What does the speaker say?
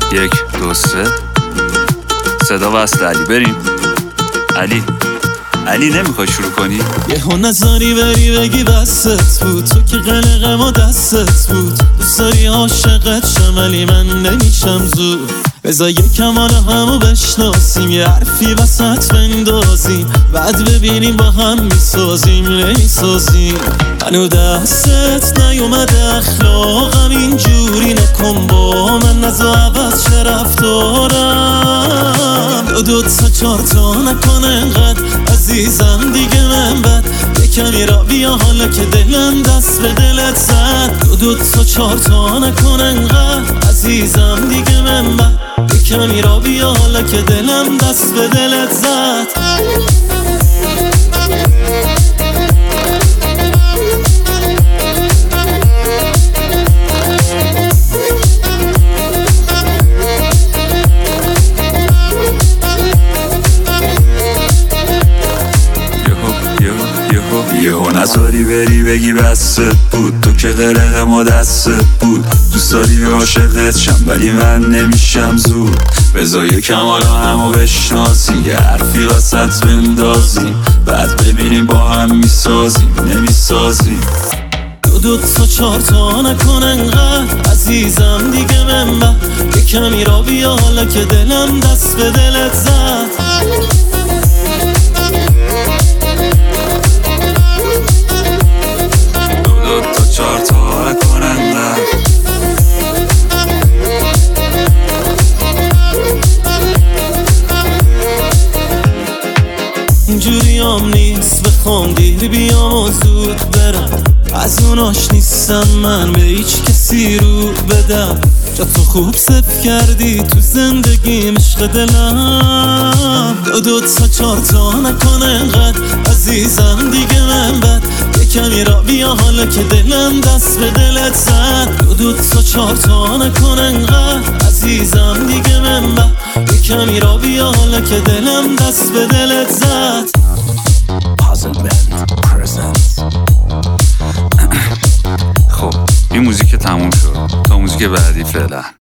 1 2 3 صدا وصل علی. بریم علی نمیخوای شروع کنی؟ یهو نظری بری بگی بستت بود، تو که قلقم و دستت بود. دوست داری عاشقت شم ولی من نمیشم زود. بذار یکم حالا همو بشناسیم، یه حرفی وسط بندازیم، بعد ببینیم با هم میسازیم نمیسازیم. منو دستت نیومده اخلاقم اینجوری نکن با من، نزا عوض چه رفتارم. دو تا 4 تا نکن انقدر عزیزم دیگه من بد. یکمی را بیا حالا که دلم دست به دلت زد. دو تا 4 تا نکن انقدر عزیزم دیگه من بد. یکمی را بیا حالا که دلم دست به دلت زد. یهو نذاری بری بگی بستت بود، تو که قلقم و دستت بود. دوست داری عاشقت شم ولی من نمیشم زود. بذار یکم حالا همو بشناسیم، یه حرفی وسط بندازیم، بعد ببینیم با هم میسازیم نمیسازیم. دو تا 4 تا نکن انقدر عزیزم دیگه من بد. یکمی را بیا حالا که دلم دست به دلت زد. اینجوری هم نیست بخوام دیر بیام و زود برم، از اوناش نیستم من به هیچ کسی رو بدم. جا تو خوب صف کردی تو زندگیم عشق دلم. دو تا 4 تا نکن انقدر عزیزم دیگه من بد. یکمی را بیا حالا که دلم دست به دلت زد. دو تا 4 تا نکن انقدر عزیزم دیگه من بد. یکمی را بیا حالا که دلم دست به دلت زد. خب این موزیک تموم شد، تا موزیک بعدی فعلا.